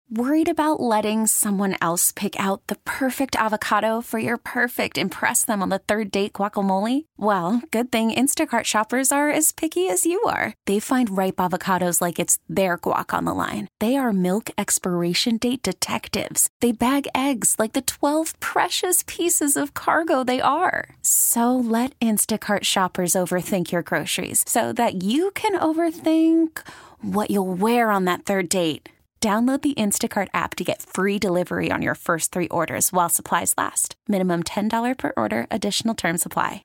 Worried about letting someone else pick out the perfect avocado for your perfect impress them on the third date guacamole? Well, good thing Instacart shoppers are as picky as you are. They find ripe avocados like it's their guac on the line. They are milk expiration date detectives. They bag eggs like the 12 precious pieces of cargo they are. So let Instacart shoppers overthink your groceries so that you can overthink what you'll wear on that third date. Download the Instacart app to get free delivery on your first 3 orders while supplies last. Minimum $10 per order. Additional terms apply.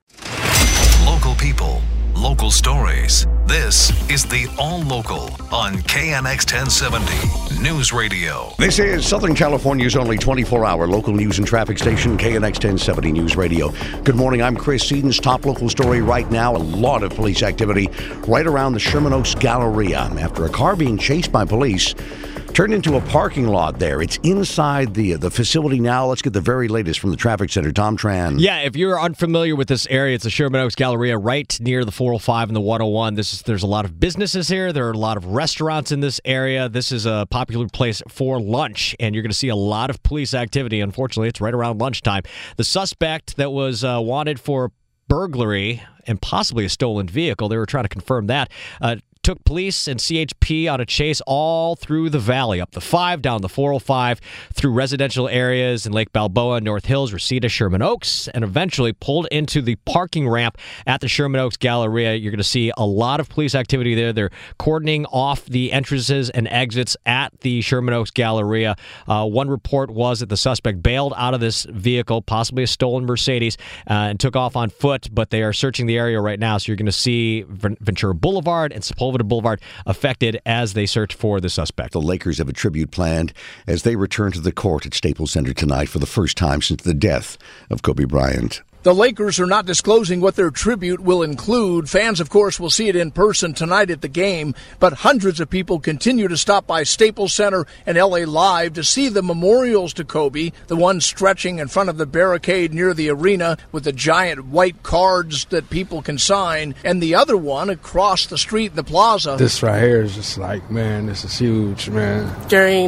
Local people, local stories. This is the All Local on KNX 1070 News Radio. This is Southern California's only 24-hour local news and traffic station, KNX 1070 News Radio. Good morning, I'm Chris Seaton's top local story right now. A lot of police activity right around the Sherman Oaks Galleria after a car being chased by police turned into a parking lot there. It's inside the facility now. Let's get the very latest from the traffic center. Tom Tran. Yeah, if you're unfamiliar with this area, it's the Sherman Oaks Galleria right near the 405 and the 101. There's a lot of businesses here. There are a lot of restaurants in this area. This is a popular place for lunch, and you're going to see a lot of police activity. Unfortunately, it's right around lunchtime. The suspect that was wanted for burglary and possibly a stolen vehicle, they were trying to confirm that, took police and CHP on a chase all through the valley, up the 5, down the 405, through residential areas in Lake Balboa, North Hills, Reseda, Sherman Oaks, and eventually pulled into the parking ramp at the Sherman Oaks Galleria. You're going to see a lot of police activity there. They're cordoning off the entrances and exits at the Sherman Oaks Galleria. One report was that the suspect bailed out of this vehicle, possibly a stolen Mercedes, and took off on foot, but they are searching the area right now, so you're going to see Ventura Boulevard and Sepulveda Boulevard affected as they search for the suspect. The Lakers have a tribute planned as they return to the court at Staples Center tonight for the first time since the death of Kobe Bryant. The Lakers are not disclosing what their tribute will include. Fans, of course, will see it in person tonight at the game, but hundreds of people continue to stop by Staples Center and LA Live to see the memorials to Kobe, the one stretching in front of the barricade near the arena with the giant white cards that people can sign, and the other one across the street in the plaza. This right here is just like, man, this is huge, man. During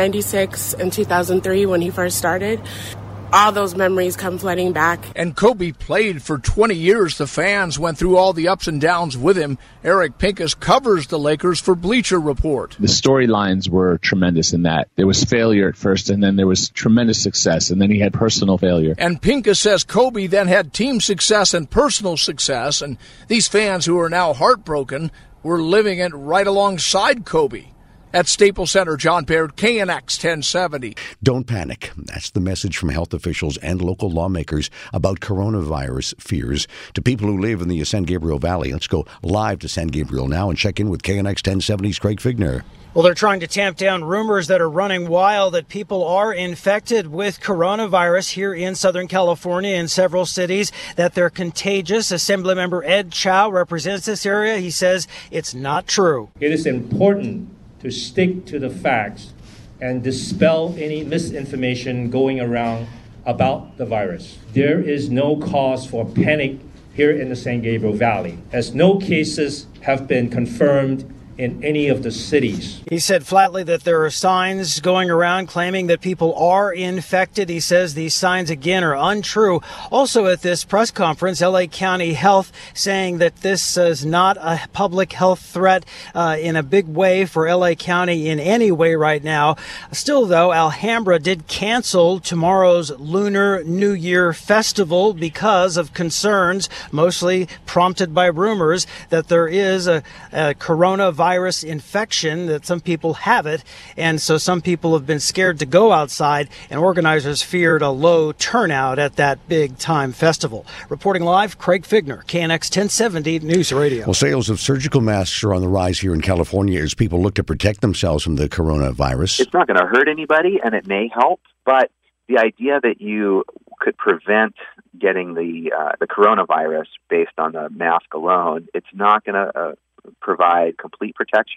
1996 and 2003 when he first started, all those memories come flooding back. And Kobe played for 20 years. The fans went through all the ups and downs with him. Eric Pincus covers the Lakers for Bleacher Report. The storylines were tremendous in that. There was failure at first, and then there was tremendous success, and then he had personal failure. And Pincus says Kobe then had team success and personal success, and these fans who are now heartbroken were living it right alongside Kobe. At Staples Center, John Baird, KNX 1070. Don't panic. That's the message from health officials and local lawmakers about coronavirus fears to people who live in the San Gabriel Valley. Let's go live to San Gabriel now and check in with KNX 1070's Craig Figner. Well, they're trying to tamp down rumors that are running wild that people are infected with coronavirus here in Southern California in several cities, that they're contagious. Assemblymember Ed Chow represents this area. He says it's not true. It is important to stick to the facts and dispel any misinformation going around about the virus. There is no cause for panic here in the San Gabriel Valley, as no cases have been confirmed in any of the cities. He said flatly that there are signs going around claiming that people are infected. He says these signs, again, are untrue. Also at this press conference, LA County Health saying that this is not a public health threat in a big way for LA County in any way right now. Still, though, Alhambra did cancel tomorrow's Lunar New Year festival because of concerns, mostly prompted by rumors that there is a coronavirus infection, that some people have it, and so some people have been scared to go outside, and organizers feared a low turnout at that big time festival. Reporting live, Craig Figner, KNX 1070 News Radio. Well, sales of surgical masks are on the rise here in California as people look to protect themselves from the coronavirus. It's not going to hurt anybody, and it may help, but the idea that you could prevent getting the coronavirus based on the mask alone, it's not going to provide complete protection,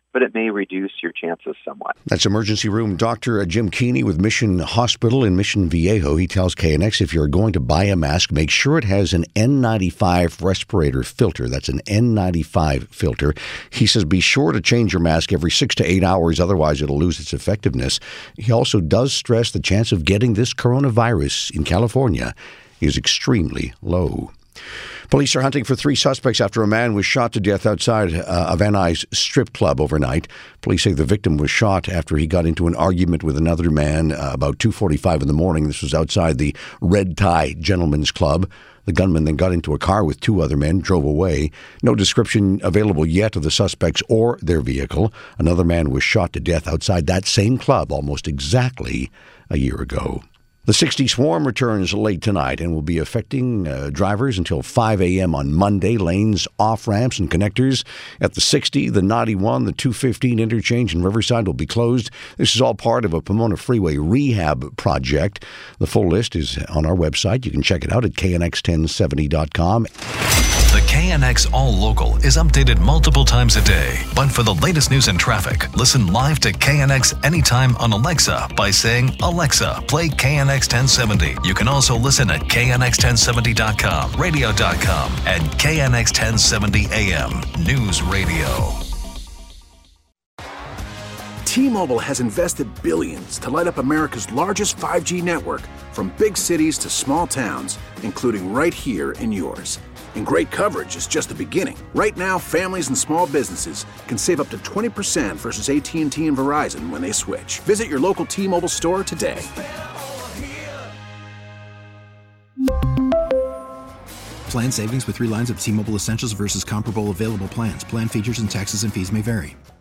but it may reduce your chances somewhat. That's emergency room Dr. Jim Keeney with Mission Hospital in Mission Viejo. He tells KNX if you're going to buy a mask, make sure it has an N95 respirator filter. That's an N95 filter. He says be sure to change your mask every 6 to 8 hours, otherwise it'll lose its effectiveness. He also does stress the chance of getting this coronavirus in California is extremely low. Police are hunting for 3 suspects after a man was shot to death outside a Van Nuys strip club overnight. Police say the victim was shot after he got into an argument with another man about 2:45 in the morning. This was outside the Red Tie Gentlemen's Club. The gunman then got into a car with 2 other men, drove away. No description available yet of the suspects or their vehicle. Another man was shot to death outside that same club almost exactly a year ago. The 60 swarm returns late tonight and will be affecting drivers until 5 a.m. on Monday. Lanes, off-ramps, and connectors at the 60, the 91, the 215 interchange in Riverside will be closed. This is all part of a Pomona Freeway rehab project. The full list is on our website. You can check it out at knx1070.com. The KNX All Local is updated multiple times a day. But for the latest news and traffic, listen live to KNX anytime on Alexa by saying, Alexa, play KNX 1070. You can also listen at knx1070.com, radio.com, and KNX 1070 AM News Radio. T-Mobile has invested billions to light up America's largest 5G network, from big cities to small towns, including right here in yours. And great coverage is just the beginning. Right now, families and small businesses can save up to 20% versus AT&T and Verizon when they switch. Visit your local T-Mobile store today. Plan savings with 3 lines of T-Mobile Essentials versus comparable available plans. Plan features and taxes and fees may vary.